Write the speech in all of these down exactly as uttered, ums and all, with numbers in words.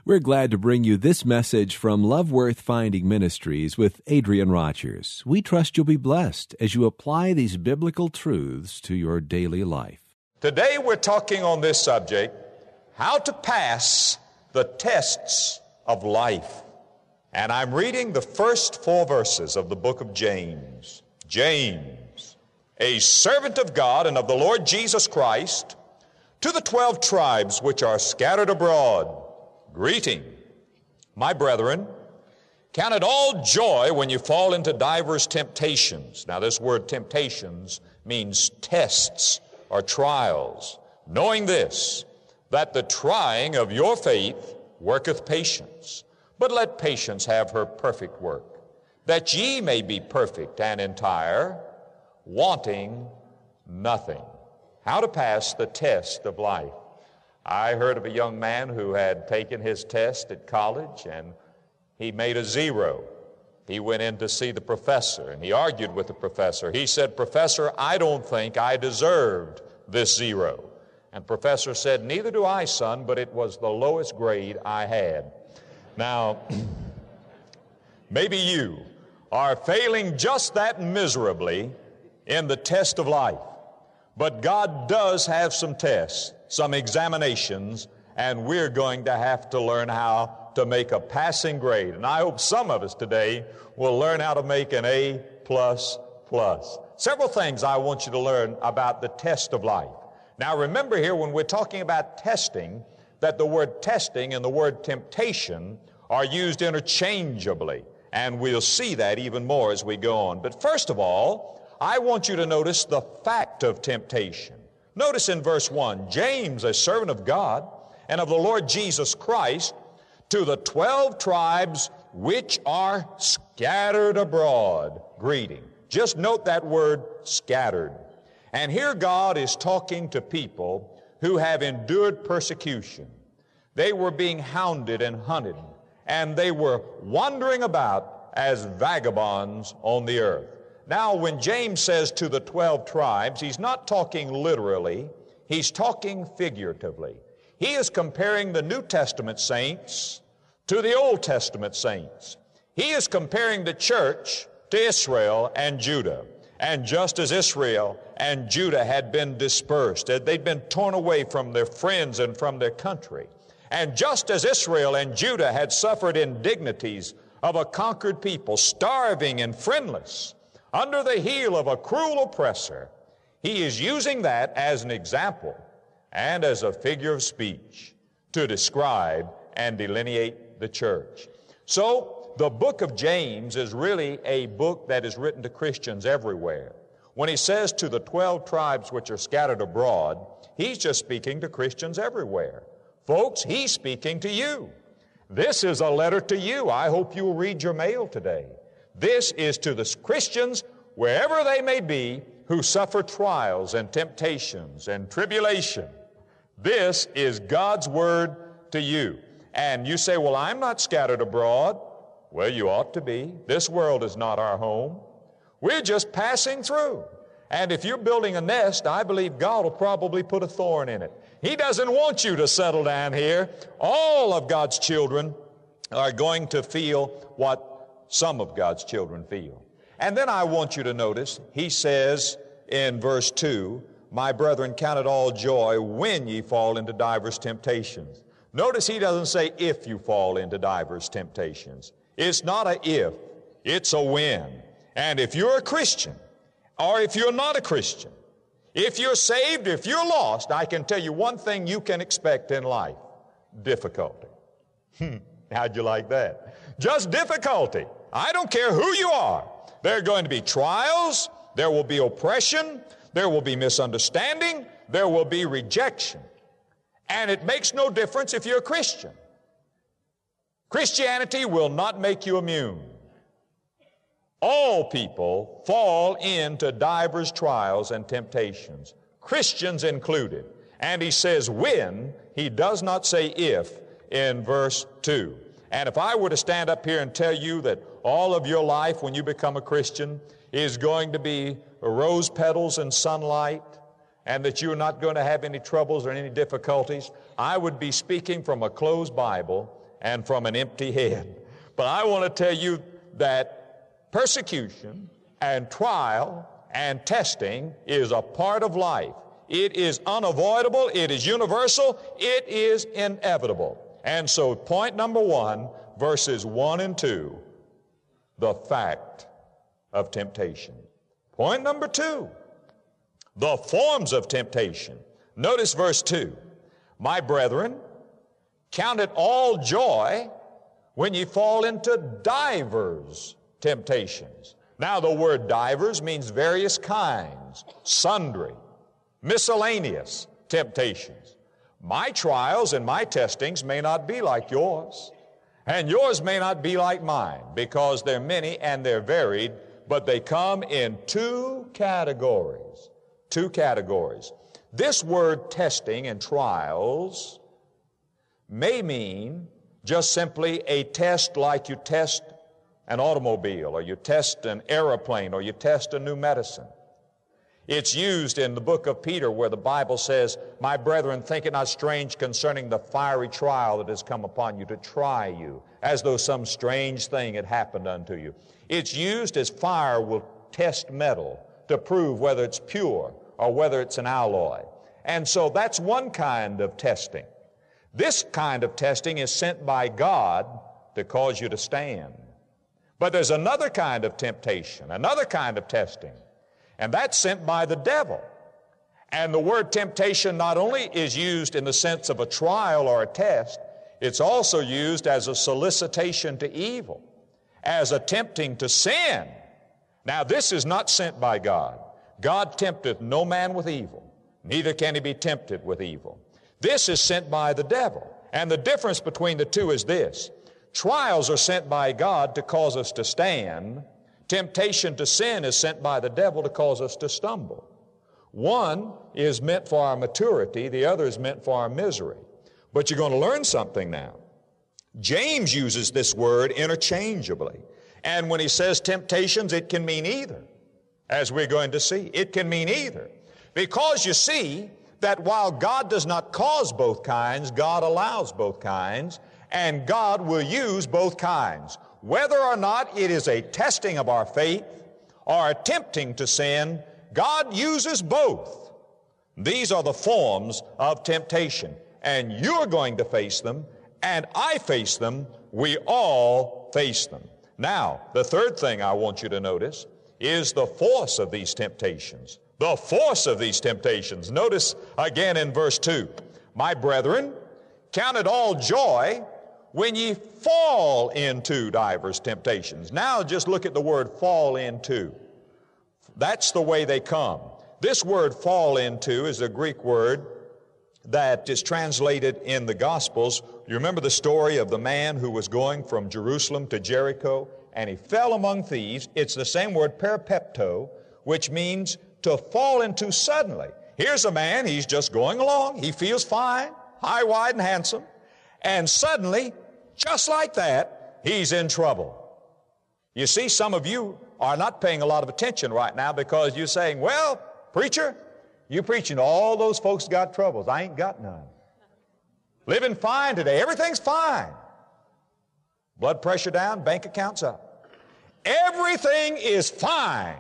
We're glad to bring you this message from Love Worth Finding Ministries with Adrian Rogers. We trust you'll be blessed as you apply these biblical truths to your daily life. Today we're talking on this subject, how to pass the tests of life. And I'm reading the first four verses of the book of James. James, a servant of God and of the Lord Jesus Christ, to the twelve tribes which are scattered abroad, greeting. My brethren, count it all joy when you fall into divers temptations. Now this word temptations means tests or trials, knowing this, that the trying of your faith worketh patience. But let patience have her perfect work, that ye may be perfect and entire, wanting nothing. How to pass the test of life. I heard of a young man who had taken his test at college and he made a zero. He went in to see the professor and he argued with the professor. He said, "Professor, I don't think I deserved this zero." And professor said, "Neither do I, son, but it was the lowest grade I had." Now, maybe you are failing just that miserably in the test of life. But God does have some tests, some examinations, and we're going to have to learn how to make a passing grade. And I hope some of us today will learn how to make an A plus plus. Several things I want you to learn about the test of life. Now remember here when we're talking about testing, that the word testing and the word temptation are used interchangeably. And we'll see that even more as we go on. But first of all, I want you to notice the fact of temptation. Notice in verse one, James, a servant of God and of the Lord Jesus Christ, to the twelve tribes which are scattered abroad, greeting. Just note that word scattered. And here God is talking to people who have endured persecution. They were being hounded and hunted, and they were wandering about as vagabonds on the earth. Now, when James says to the twelve tribes, he's not talking literally, he's talking figuratively. He is comparing the New Testament saints to the Old Testament saints. He is comparing the church to Israel and Judah. And just as Israel and Judah had been dispersed, they'd been torn away from their friends and from their country, and just as Israel and Judah had suffered indignities of a conquered people, starving and friendless, under the heel of a cruel oppressor, he is using that as an example and as a figure of speech to describe and delineate the church. So, the book of James is really a book that is written to Christians everywhere. When he says to the twelve tribes which are scattered abroad, he's just speaking to Christians everywhere. Folks, he's speaking to you. This is a letter to you. I hope you'll read your mail today. This is to the Christians, wherever they may be, who suffer trials and temptations and tribulation. This is God's word to you. And you say, "Well, I'm not scattered abroad." Well, you ought to be. This world is not our home. We're just passing through. And if you're building a nest, I believe God will probably put a thorn in it. He doesn't want you to settle down here. All of God's children are going to feel what some of God's children feel. And then I want you to notice, he says in verse two, "My brethren, count it all joy when ye fall into divers temptations." Notice he doesn't say if you fall into divers temptations. It's not a if, it's a when. And if you're a Christian, or if you're not a Christian, if you're saved, if you're lost, I can tell you one thing you can expect in life: difficulty. How'd you like that? Just difficulty. I don't care who you are. There are going to be trials, there will be oppression, there will be misunderstanding, there will be rejection. And it makes no difference if you're a Christian. Christianity will not make you immune. All people fall into divers trials and temptations, Christians included. And he says when, he does not say if in verse two. And if I were to stand up here and tell you that all of your life when you become a Christian is going to be rose petals and sunlight, and that you're not going to have any troubles or any difficulties, I would be speaking from a closed Bible, and from an empty head. But I want to tell you that persecution and trial and testing is a part of life. It is unavoidable. It is universal. It is inevitable. And so point number one, verses one and two, the fact of temptation. Point number two, the forms of temptation. Notice verse two. My brethren, count it all joy when ye fall into divers temptations. Now the word divers means various kinds, sundry, miscellaneous temptations. My trials and my testings may not be like yours, and yours may not be like mine, because they're many and they're varied, but they come in two categories. Two categories. This word testing and trials may mean just simply a test like you test an automobile, or you test an airplane, or you test a new medicine. It's used in the book of Peter where the Bible says, my brethren, think it not strange concerning the fiery trial that has come upon you to try you, as though some strange thing had happened unto you. It's used as fire will test metal to prove whether it's pure or whether it's an alloy. And so that's one kind of testing. This kind of testing is sent by God to cause you to stand. But there's another kind of temptation, another kind of testing, and that's sent by the devil. And the word temptation not only is used in the sense of a trial or a test, it's also used as a solicitation to evil, as a tempting to sin. Now this is not sent by God. God tempteth no man with evil, neither can he be tempted with evil. This is sent by the devil. And the difference between the two is this. Trials are sent by God to cause us to stand. Temptation to sin is sent by the devil to cause us to stumble. One is meant for our maturity, the other is meant for our misery. But you're going to learn something now. James uses this word interchangeably. And when he says temptations, it can mean either, as we're going to see. It can mean either. Because you see that while God does not cause both kinds, God allows both kinds, and God will use both kinds. Whether or not it is a testing of our faith or attempting to sin, God uses both. These are the forms of temptation, and you're going to face them, and I face them. We all face them. Now, the third thing I want you to notice is the force of these temptations. The force of these temptations. Notice again in verse two, my brethren, count it all joy when ye fall into divers temptations. Now just look at the word fall into. That's the way they come. This word fall into is a Greek word that is translated in the Gospels. You remember the story of the man who was going from Jerusalem to Jericho, and he fell among thieves. It's the same word, peripepto, which means to fall into suddenly. Here's a man, he's just going along. He feels fine, high, wide, and handsome. And suddenly, just like that, he's in trouble. You see, some of you are not paying a lot of attention right now because you're saying, well, preacher, you preaching to all those folks got troubles. I ain't got none. Living fine today. Everything's fine. Blood pressure down, bank accounts up. Everything is fine.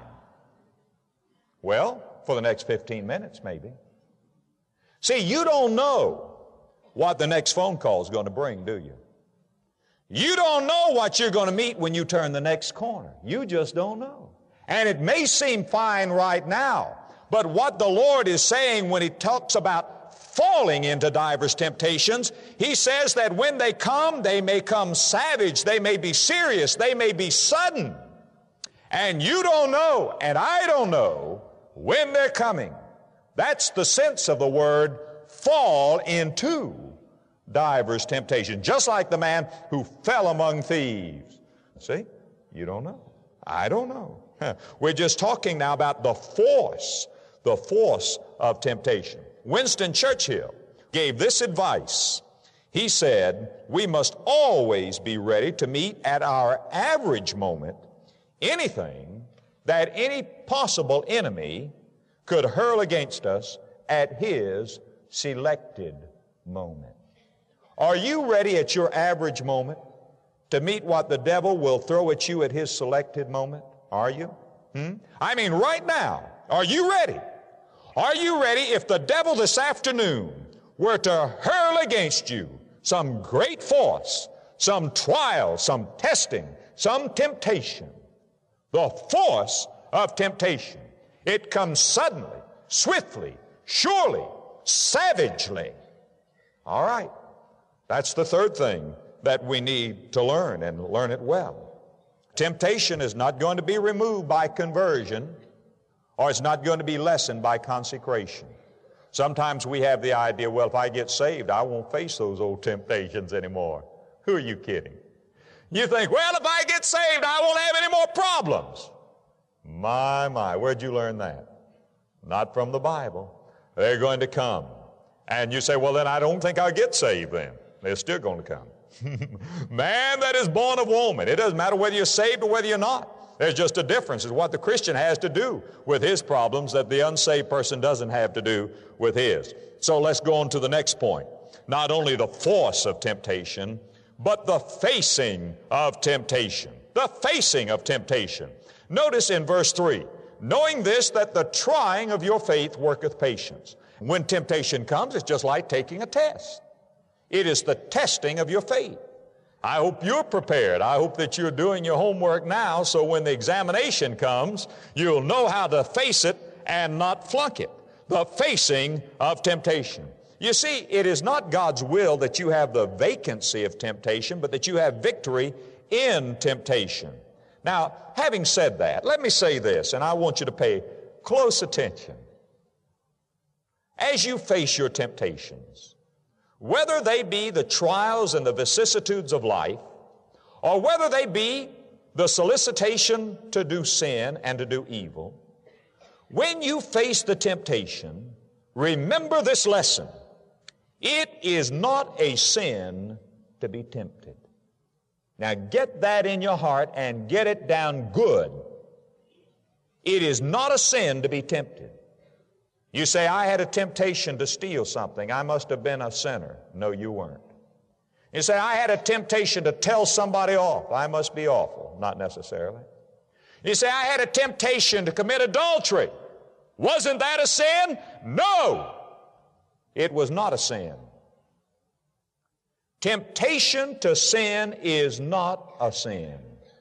Well, for the next fifteen minutes, maybe. See, you don't know what the next phone call is going to bring, do you? You don't know what you're going to meet when you turn the next corner. You just don't know. And it may seem fine right now, but what the Lord is saying when He talks about falling into divers temptations, He says that when they come, they may come savage, they may be serious, they may be sudden. And you don't know, and I don't know, when they're coming. That's the sense of the word fall into divers temptation. Just like the man who fell among thieves. See? You don't know. I don't know. We're just talking now about the force, the force of temptation. Winston Churchill gave this advice. He said, we must always be ready to meet at our average moment anything that any possible enemy could hurl against us at his selected moment. Are you ready at your average moment to meet what the devil will throw at you at his selected moment? Are you? Hmm? I mean, right now, are you ready? Are you ready if the devil this afternoon were to hurl against you some great force, some trial, some testing, some temptation? The force of temptation. It comes suddenly, swiftly, surely, savagely. All right. That's the third thing that we need to learn, and learn it well. Temptation is not going to be removed by conversion, or it's not going to be lessened by consecration. Sometimes we have the idea, well, if I get saved, I won't face those old temptations anymore. Who are you kidding? You think, well, if I get saved, I won't have any more problems. My, my, where'd you learn that? Not from the Bible. They're going to come. And you say, well, then I don't think I'll get saved then. They're still going to come. Man that is born of woman. It doesn't matter whether you're saved or whether you're not. There's just a difference. It's what the Christian has to do with his problems that the unsaved person doesn't have to do with his. So let's go on to the next point. Not only the force of temptation, but the facing of temptation. The facing of temptation. Notice in verse three, knowing this, that the trying of your faith worketh patience. When temptation comes, it's just like taking a test. It is the testing of your faith. I hope you're prepared. I hope that you're doing your homework now, so when the examination comes, you'll know how to face it and not flunk it. The facing of temptation. You see, it is not God's will that you have the vacancy of temptation, but that you have victory in temptation. Now, having said that, let me say this, and I want you to pay close attention. As you face your temptations, whether they be the trials and the vicissitudes of life, or whether they be the solicitation to do sin and to do evil, when you face the temptation, remember this lesson. It is not a sin to be tempted. Now get that in your heart and get it down good. It is not a sin to be tempted. You say, I had a temptation to steal something. I must have been a sinner. No, you weren't. You say, I had a temptation to tell somebody off. I must be awful. Not necessarily. You say, I had a temptation to commit adultery. Wasn't that a sin? No, it was not a sin. Temptation to sin is not a sin.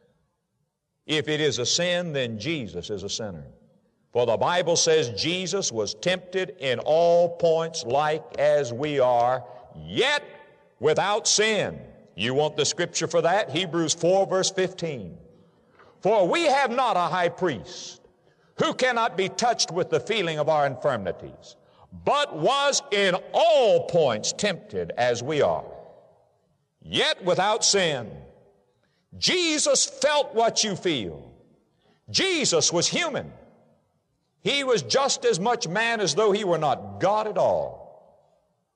If it is a sin, then Jesus is a sinner. For the Bible says Jesus was tempted in all points like as we are, yet without sin. You want the scripture for that? Hebrews four verse fifteen. For we have not a high priest who cannot be touched with the feeling of our infirmities, but was in all points tempted as we are, yet without sin. Jesus felt what you feel. Jesus was human. He was just as much man as though he were not God at all.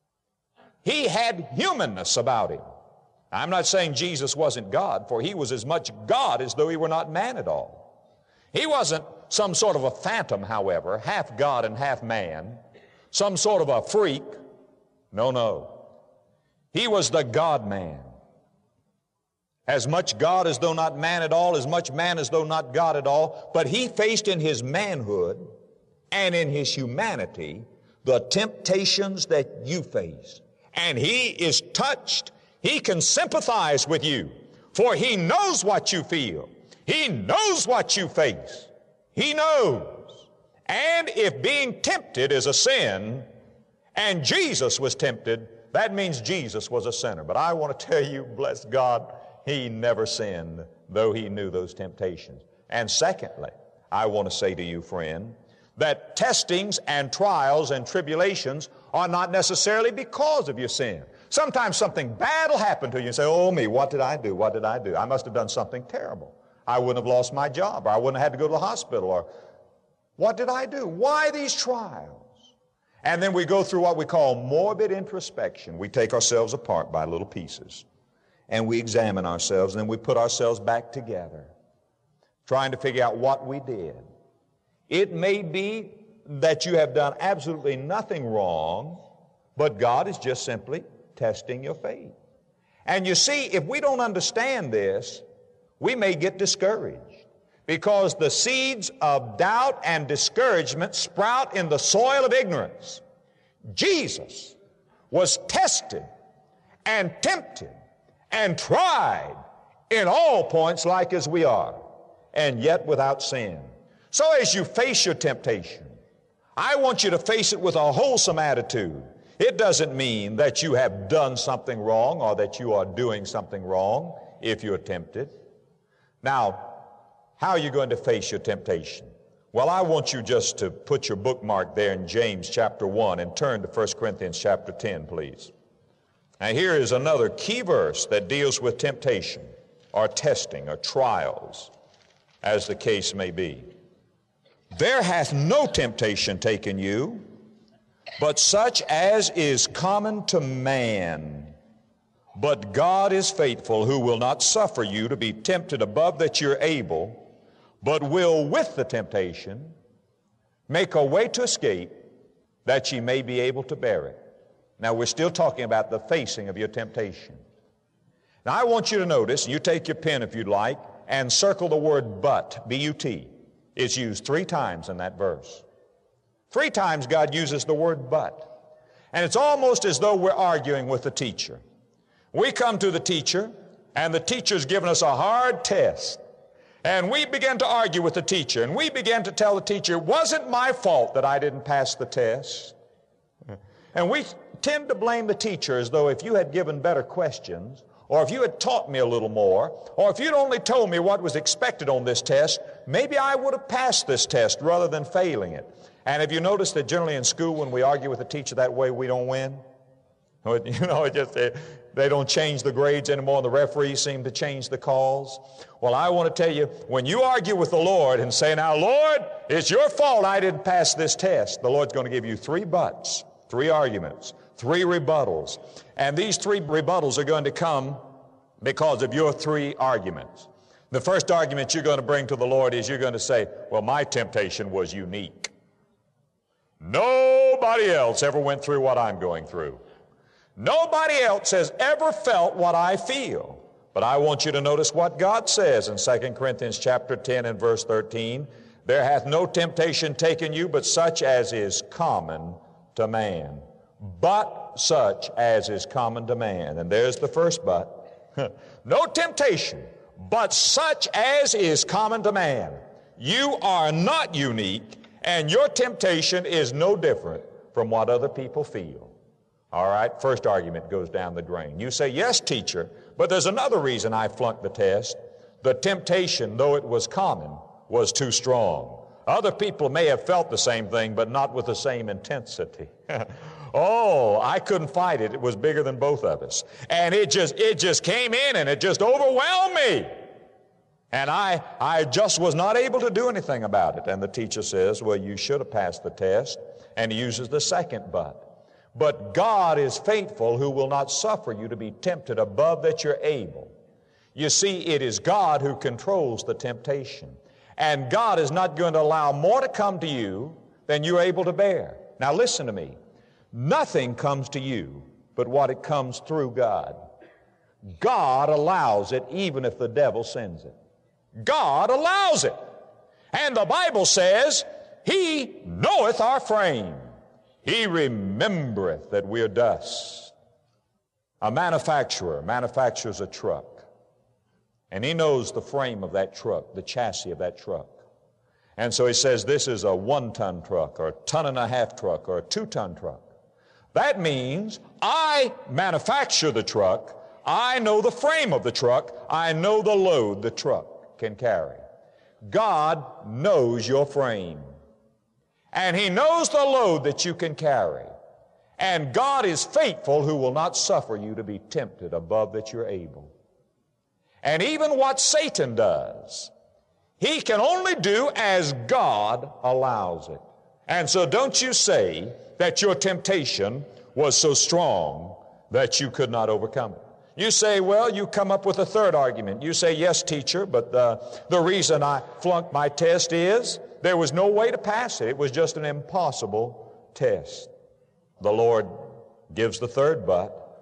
He had humanness about him. I'm not saying Jesus wasn't God, for he was as much God as though he were not man at all. He wasn't some sort of a phantom, however, half God and half man, some sort of a freak. No, no. He was the God-man. As much God as though not man at all, as much man as though not God at all, but he faced in his manhood and in his humanity the temptations that you face. And he is touched. He can sympathize with you, for he knows what you feel. He knows what you face. He knows. And if being tempted is a sin, and Jesus was tempted, that means Jesus was a sinner. But I want to tell you, bless God, he never sinned, though he knew those temptations. And secondly, I want to say to you, friend, that testings and trials and tribulations are not necessarily because of your sin. Sometimes something bad will happen to you and say, oh me, what did I do? What did I do? I must have done something terrible. I wouldn't have lost my job, or I wouldn't have had to go to the hospital, or what did I do? Why these trials? And then we go through what we call morbid introspection. We take ourselves apart by little pieces, and we examine ourselves, and then we put ourselves back together, trying to figure out what we did. It may be that you have done absolutely nothing wrong, but God is just simply testing your faith. And you see, if we don't understand this, we may get discouraged, because the seeds of doubt and discouragement sprout in the soil of ignorance. Jesus was tested and tempted and tried in all points like as we are, and yet without sin. So as you face your temptation, I want you to face it with a wholesome attitude. It doesn't mean that you have done something wrong or that you are doing something wrong if you're tempted. Now, how are you going to face your temptation? Well, I want you just to put your bookmark there in James chapter one and turn to First Corinthians chapter ten, please. Now, here is another key verse that deals with temptation or testing or trials, as the case may be. There hath no temptation taken you, but such as is common to man. But God is faithful, who will not suffer you to be tempted above that you're able, but will with the temptation make a way to escape, that ye may be able to bear it. Now, we're still talking about the facing of your temptation. Now, I want you to notice, and you take your pen if you'd like, and circle the word but, B U T. It's used three times in that verse. Three times God uses the word but. And it's almost as though we're arguing with the teacher. We come to the teacher, and the teacher's given us a hard test. And we begin to argue with the teacher, and we begin to tell the teacher, it wasn't my fault that I didn't pass the test. And we tend to blame the teacher as though if you had given better questions, or if you had taught me a little more, or if you'd only told me what was expected on this test, maybe I would have passed this test rather than failing it. And have you noticed that generally in school when we argue with a teacher that way, we don't win? You know, it just, they, they don't change the grades anymore, and the referees seem to change the calls. Well, I want to tell you, when you argue with the Lord and say, now, Lord, it's your fault I didn't pass this test, the Lord's going to give you three buts, three arguments, three rebuttals. And these three rebuttals are going to come because of your three arguments. The first argument you're going to bring to the Lord is you're going to say, well, my temptation was unique. Nobody else ever went through what I'm going through. Nobody else has ever felt what I feel. But I want you to notice what God says in Second Corinthians chapter ten and verse thirteen. There hath no temptation taken you, but such as is common to man. But such as is common to man. And there's the first but. No temptation, but such as is common to man. You are not unique, and your temptation is no different from what other people feel. All right, first argument goes down the drain. You say, yes, teacher, but there's another reason I flunked the test. The temptation, though it was common, was too strong. Other people may have felt the same thing, but not with the same intensity. Oh, I couldn't fight it. It was bigger than both of us. And it just, it just came in and it just overwhelmed me. And I, I just was not able to do anything about it. And the teacher says, well, you should have passed the test. And he uses the second but. But God is faithful, who will not suffer you to be tempted above that you're able. You see, it is God who controls the temptation. And God is not going to allow more to come to you than you're able to bear. Now listen to me. Nothing comes to you but what it comes through God. God allows it even if the devil sends it. God allows it. And the Bible says, He knoweth our frame. He remembereth that we're dust. A manufacturer manufactures a truck, and he knows the frame of that truck, the chassis of that truck. And so he says this is a one-ton truck, or a ton and a half truck, or a two-ton truck. That means I manufacture the truck. I know the frame of the truck. I know the load the truck can carry. God knows your frame. And He knows the load that you can carry. And God is faithful, who will not suffer you to be tempted above that you're able. And even what Satan does, he can only do as God allows it. And so don't you say that your temptation was so strong that you could not overcome it. You say, well, you come up with a third argument. You say, yes, teacher, but the, the reason I flunked my test is there was no way to pass it. It was just an impossible test. The Lord gives the third but.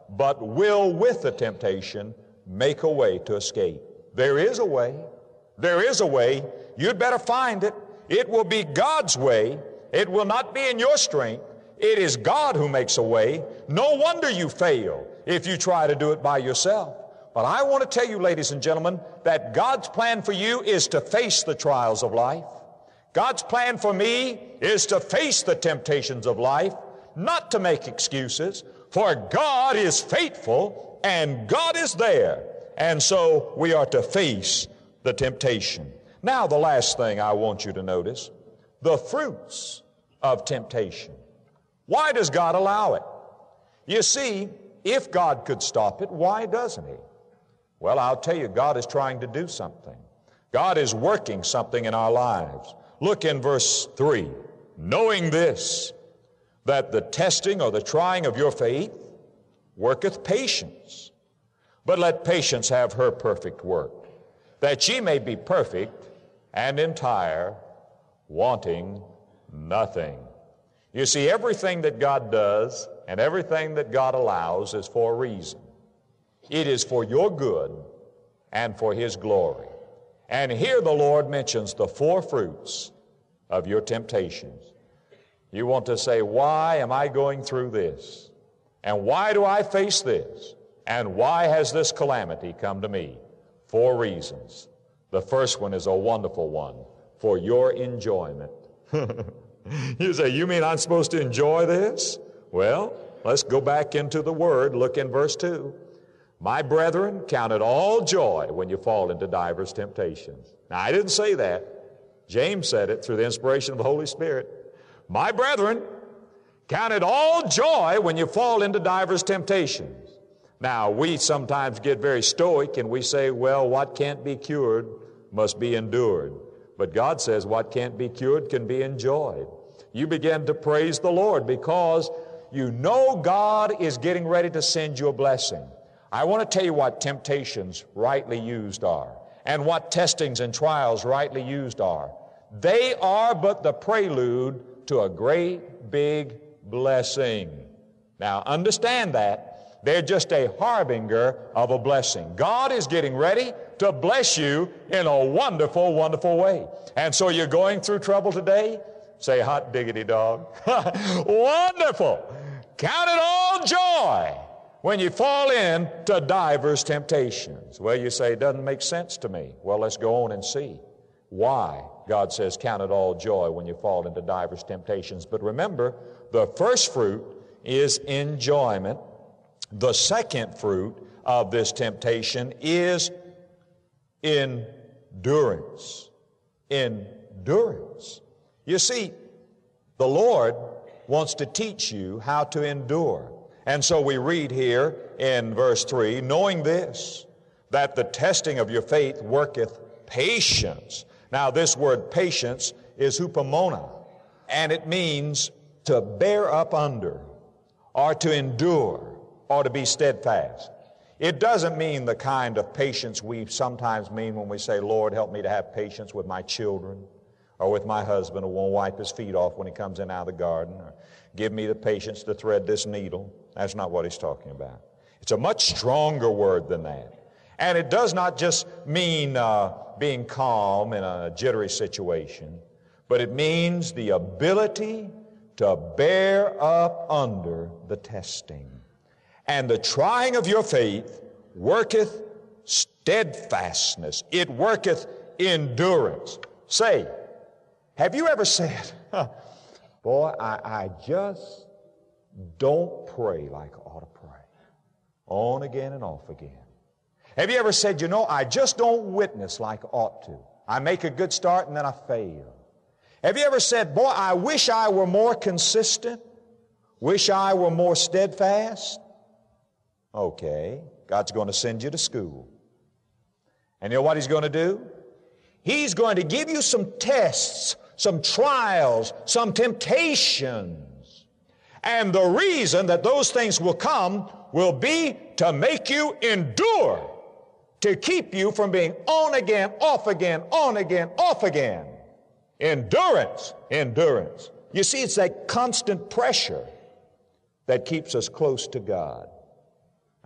but will with the temptation make a way to escape. There is a way. There is a way. You'd better find it. It will be God's way. It will not be in your strength. It is God who makes a way. No wonder you fail if you try to do it by yourself. But I want to tell you, ladies and gentlemen, that God's plan for you is to face the trials of life. God's plan for me is to face the temptations of life, not to make excuses, for God is faithful and God is there. And so we are to face the temptation. Now, the last thing I want you to notice, the fruits of temptation. Why does God allow it? You see, if God could stop it, why doesn't He? Well, I'll tell you, God is trying to do something. God is working something in our lives. Look in verse three. Knowing this, that the testing or the trying of your faith worketh patience. But let patience have her perfect work, that ye may be perfect and entire, wanting nothing. You see, everything that God does and everything that God allows is for a reason. It is for your good and for His glory. And here the Lord mentions the four fruits of your temptations. You want to say, why am I going through this? And why do I face this? And why has this calamity come to me? Four reasons. The first one is a wonderful one, for your enjoyment. You say, you mean I'm supposed to enjoy this? Well, let's go back into the Word. Look in verse two. My brethren, count it all joy when you fall into divers temptations. Now, I didn't say that. James said it through the inspiration of the Holy Spirit. My brethren, count it all joy when you fall into divers temptations. Now, we sometimes get very stoic and we say, well, what can't be cured must be endured. But God says what can't be cured can be enjoyed. You begin to praise the Lord because you know God is getting ready to send you a blessing. I want to tell you what temptations rightly used are and what testings and trials rightly used are. They are but the prelude to a great big blessing. Now understand that. They're just a harbinger of a blessing. God is getting ready to bless you in a wonderful, wonderful way. And so you're going through trouble today? Say, hot diggity dog. Wonderful. Count it all joy when you fall into divers temptations. Well, you say, it doesn't make sense to me. Well, let's go on and see why God says, count it all joy when you fall into divers temptations. But remember, the first fruit is enjoyment. The second fruit of this temptation is endurance. Endurance. You see, the Lord wants to teach you how to endure. And so we read here in verse three, knowing this, that the testing of your faith worketh patience. Now this word patience is hupomona, and it means to bear up under, or to endure, or to be steadfast. It doesn't mean the kind of patience we sometimes mean when we say, Lord, help me to have patience with my children, or with my husband who won't wipe his feet off when he comes in out of the garden, or give me the patience to thread this needle. That's not what he's talking about. It's a much stronger word than that. And it does not just mean uh, being calm in a jittery situation, but it means the ability to bear up under the testing. And the trying of your faith worketh steadfastness. It worketh endurance. Say, have you ever said, huh, boy, I, I just don't pray like I ought to pray. On again and off again. Have you ever said, you know, I just don't witness like I ought to. I make a good start and then I fail. Have you ever said, boy, I wish I were more consistent. Wish I were more steadfast. Okay, God's going to send you to school. And you know what He's going to do? He's going to give you some tests, some trials, some temptations. And the reason that those things will come will be to make you endure, to keep you from being on again, off again, on again, off again. Endurance, endurance. You see, it's that constant pressure that keeps us close to God.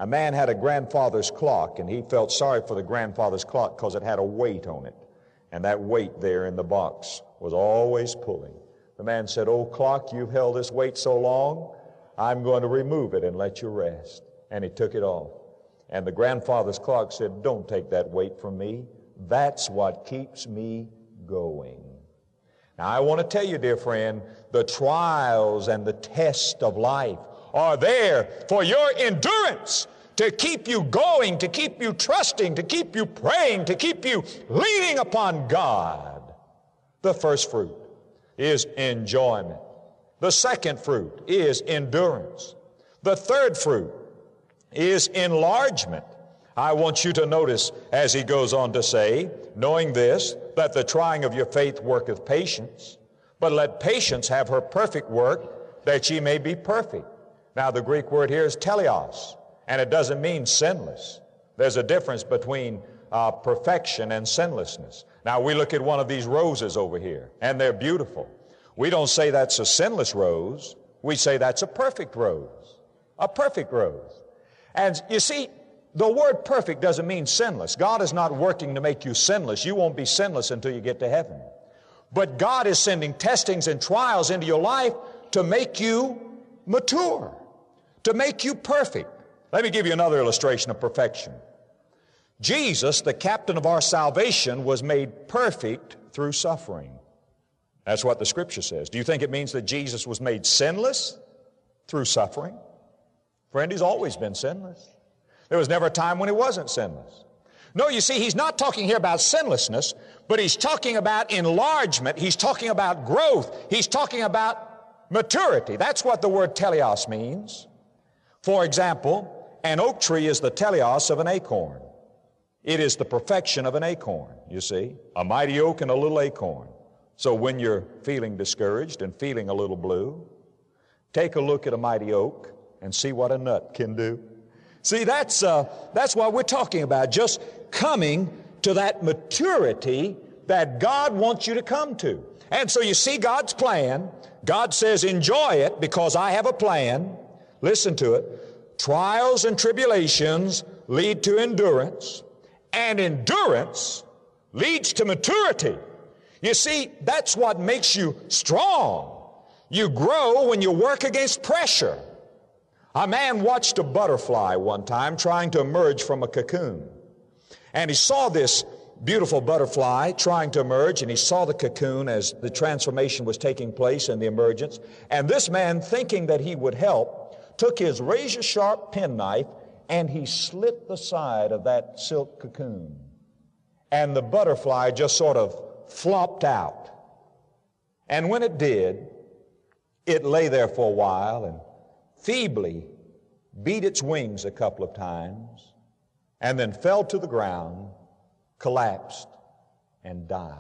A man had a grandfather's clock, and he felt sorry for the grandfather's clock because it had a weight on it. And that weight there in the box was always pulling. The man said, "Oh, clock, you've held this weight so long, I'm going to remove it and let you rest." And he took it off. And the grandfather's clock said, "Don't take that weight from me. That's what keeps me going." Now, I want to tell you, dear friend, the trials and the tests of life are there for your endurance, to keep you going, to keep you trusting, to keep you praying, to keep you leaning upon God. The first fruit is enjoyment. The second fruit is endurance. The third fruit is enlargement. I want you to notice as he goes on to say, knowing this, that the trying of your faith worketh patience, but let patience have her perfect work, that ye may be perfect. Now the Greek word here is teleos, and it doesn't mean sinless. There's a difference between uh, perfection and sinlessness. Now we look at one of these roses over here, and they're beautiful. We don't say that's a sinless rose. We say that's a perfect rose. A perfect rose. And you see, the word perfect doesn't mean sinless. God is not working to make you sinless. You won't be sinless until you get to heaven. But God is sending testings and trials into your life to make you mature, to make you perfect. Let me give you another illustration of perfection. Jesus, the captain of our salvation, was made perfect through suffering. That's what the Scripture says. Do you think it means that Jesus was made sinless through suffering? Friend, He's always been sinless. There was never a time when He wasn't sinless. No, you see, He's not talking here about sinlessness, but He's talking about enlargement. He's talking about growth. He's talking about maturity. That's what the word teleos means. For example, an oak tree is the teleos of an acorn. It is the perfection of an acorn, you see. A mighty oak and a little acorn. So when you're feeling discouraged and feeling a little blue, take a look at a mighty oak and see what a nut can do. See, that's, uh, that's what we're talking about, just coming to that maturity that God wants you to come to. And so you see God's plan. God says, enjoy it because I have a plan. Listen to it. Trials and tribulations lead to endurance, and endurance leads to maturity. You see, that's what makes you strong. You grow when you work against pressure. A man watched a butterfly one time trying to emerge from a cocoon. And he saw this beautiful butterfly trying to emerge, and he saw the cocoon as the transformation was taking place and the emergence. And this man, thinking that he would help, took his razor-sharp penknife and he slit the side of that silk cocoon. And the butterfly just sort of flopped out. And when it did, it lay there for a while and feebly beat its wings a couple of times and then fell to the ground, collapsed, and died.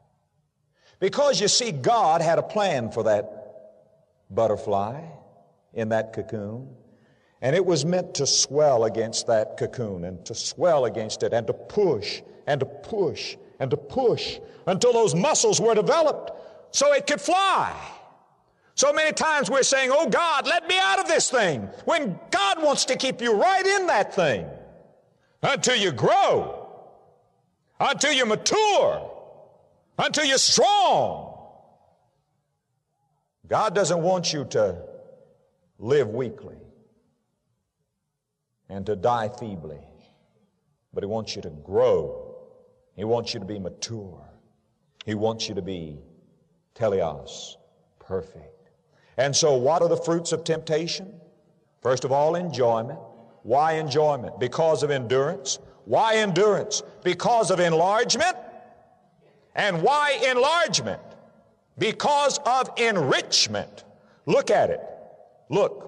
Because you see, God had a plan for that butterfly in that cocoon, and it was meant to swell against that cocoon and to swell against it and to push and to push and to push until those muscles were developed so it could fly. So many times we're saying, oh God, let me out of this thing, when God wants to keep you right in that thing until you grow, until you mature, until you're strong. God doesn't want you to live weakly and to die feebly, but He wants you to grow. He wants you to be mature. He wants you to be teleos, perfect. And so what are the fruits of temptation? First of all, enjoyment. Why enjoyment? Because of endurance. Why endurance? Because of enlargement. And why enlargement? Because of enrichment. Look at it. Look.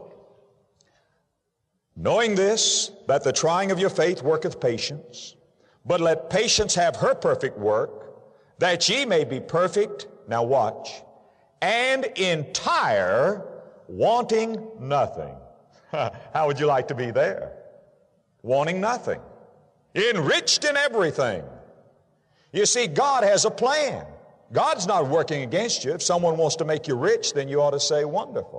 Knowing this, that the trying of your faith worketh patience, but let patience have her perfect work, that ye may be perfect, now watch, and entire, wanting nothing. How would you like to be there? Wanting nothing. Enriched in everything. You see, God has a plan. God's not working against you. If someone wants to make you rich, then you ought to say, wonderful.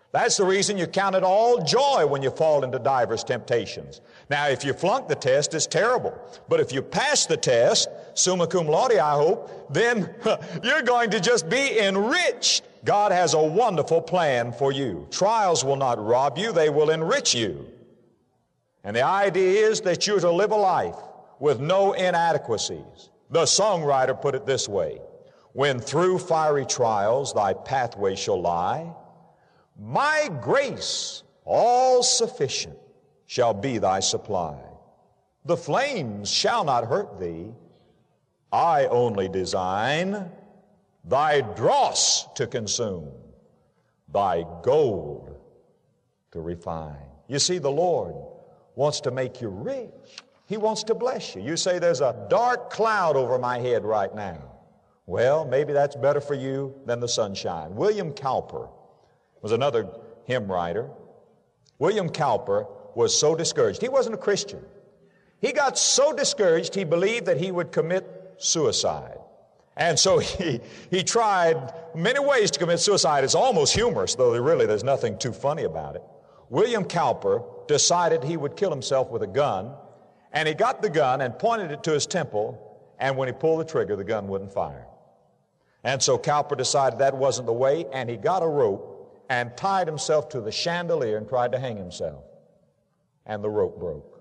That's the reason you count it all joy when you fall into divers temptations. Now, if you flunk the test, it's terrible. But if you pass the test, summa cum laude, I hope, then you're going to just be enriched. God has a wonderful plan for you. Trials will not rob you, they will enrich you. And the idea is that you're to live a life with no inadequacies. The songwriter put it this way: when through fiery trials thy pathway shall lie, my grace, all sufficient, shall be thy supply. The flames shall not hurt thee. I only design thy dross to consume, thy gold to refine. You see, the Lord wants to make you rich. He wants to bless you. You say, there's a dark cloud over my head right now. Well, maybe that's better for you than the sunshine. William Cowper was another hymn writer. William Cowper was so discouraged. He wasn't a Christian. He got so discouraged he believed that he would commit suicide. And so he, he tried many ways to commit suicide. It's almost humorous, though really there's nothing too funny about it. William Cowper decided he would kill himself with a gun, and he got the gun and pointed it to his temple, and when he pulled the trigger, the gun wouldn't fire. And so Cowper decided that wasn't the way, and he got a rope and tied himself to the chandelier and tried to hang himself. And the rope broke.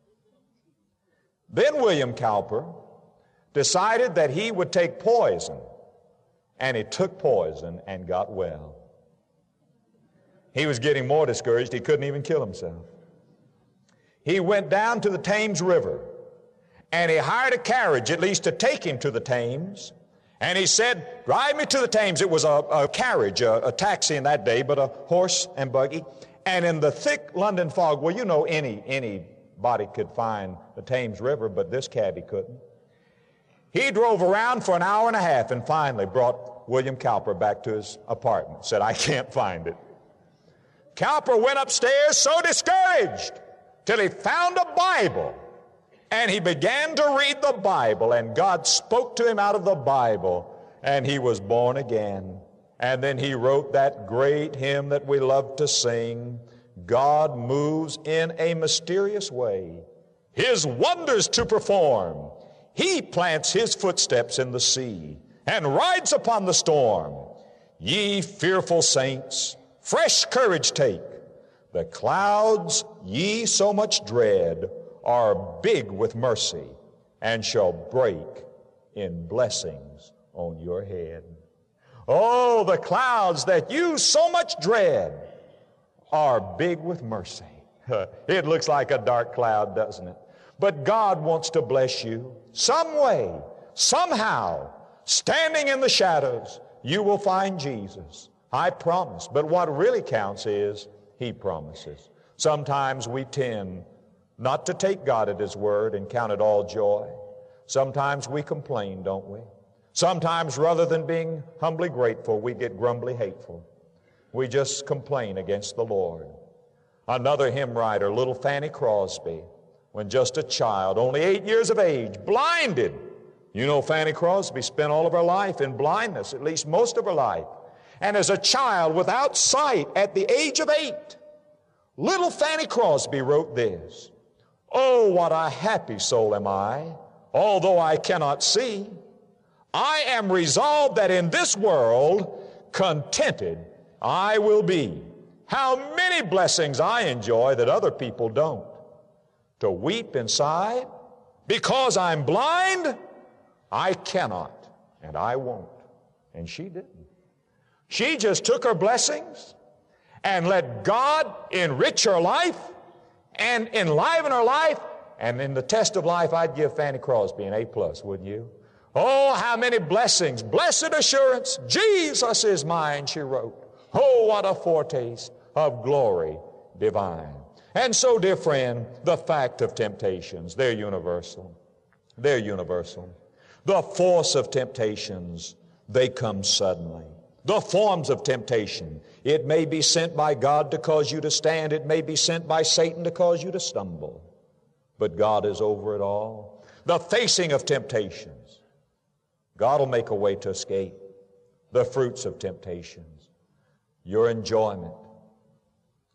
Then William Cowper decided that he would take poison, and he took poison and got well. He was getting more discouraged. He couldn't even kill himself. He went down to the Thames River, and he hired a carriage at least to take him to the Thames. And he said, drive me to the Thames. It was a, a carriage, a, a taxi in that day, but a horse and buggy. And in the thick London fog, well, you know, any anybody could find the Thames River, but this cabbie couldn't. He drove around for an hour and a half and finally brought William Cowper back to his apartment. Said, I can't find it. Cowper went upstairs so discouraged till he found a Bible. And he began to read the Bible, and God spoke to him out of the Bible, and he was born again. And then he wrote that great hymn that we love to sing, God moves in a mysterious way, His wonders to perform. He plants His footsteps in the sea and rides upon the storm. Ye fearful saints, fresh courage take. The clouds ye so much dread are big with mercy and shall break in blessings on your head. Oh, the clouds that you so much dread are big with mercy. It looks like a dark cloud, doesn't it? But God wants to bless you some way, somehow. Standing in the shadows, you will find Jesus. I promise. But what really counts is He promises. Sometimes we tend not to take God at His word and count it all joy. Sometimes we complain, don't we? Sometimes rather than being humbly grateful, we get grumbly hateful. We just complain against the Lord. Another hymn writer, little Fanny Crosby, when just a child, only eight years of age, blinded. You know, Fanny Crosby spent all of her life in blindness, at least most of her life. And as a child without sight at the age of eight, little Fanny Crosby wrote this: oh, what a happy soul am I, although I cannot see. I am resolved that in this world contented I will be. How many blessings I enjoy that other people don't. To weep inside because I'm blind, I cannot and I won't. And she didn't. She just took her blessings and let God enrich her life and enliven her life. And in the test of life, I'd give Fanny Crosby an A plus, wouldn't you? Oh, how many blessings. Blessed assurance, Jesus is mine, she wrote. Oh, what a foretaste of glory divine. And so, dear friend, the fact of temptations, they're universal. They're universal. The force of temptations, they come suddenly. The forms of temptation, it may be sent by God to cause you to stand. It may be sent by Satan to cause you to stumble. But God is over it all. The facing of temptations, God will make a way to escape. The fruits of temptations, your enjoyment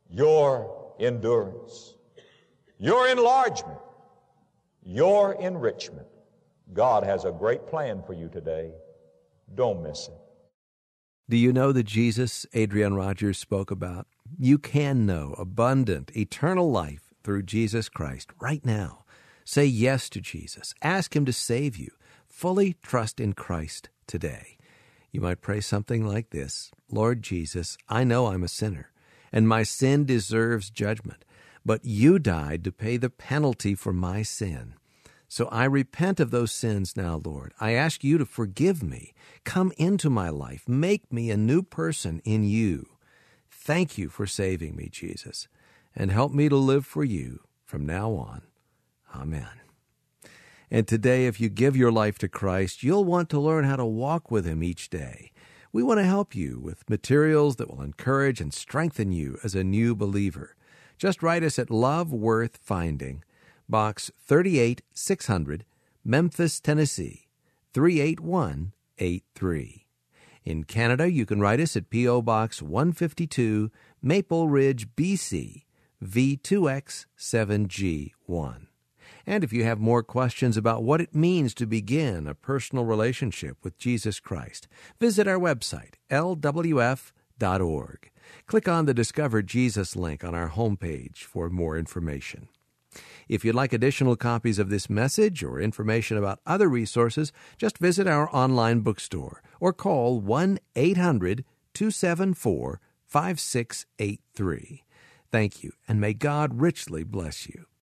your endurance, your enlargement, your enrichment. God has a great plan for you today. Don't miss it. Do you know the Jesus Adrian Rogers spoke about? You can know abundant, eternal life through Jesus Christ right now. Say yes to Jesus. Ask Him to save you. Fully trust in Christ today. You might pray something like this: Lord Jesus, I know I'm a sinner, and my sin deserves judgment, but you died to pay the penalty for my sin. So I repent of those sins now, Lord. I ask you to forgive me. Come into my life. Make me a new person in you. Thank you for saving me, Jesus, and help me to live for you from now on. Amen. And today, if you give your life to Christ, you'll want to learn how to walk with Him each day. We want to help you with materials that will encourage and strengthen you as a new believer. Just write us at Love Worth Finding, Box thirty-eight six hundred, Memphis, Tennessee, three eight one eight three. In Canada, you can write us at P O. Box one fifty-two, Maple Ridge, B C, V two X seven G one. And if you have more questions about what it means to begin a personal relationship with Jesus Christ, visit our website, L W F dot org. Click on the Discover Jesus link on our homepage for more information. If you'd like additional copies of this message or information about other resources, just visit our online bookstore or call one eight hundred two seven four five six eight three. Thank you, and may God richly bless you.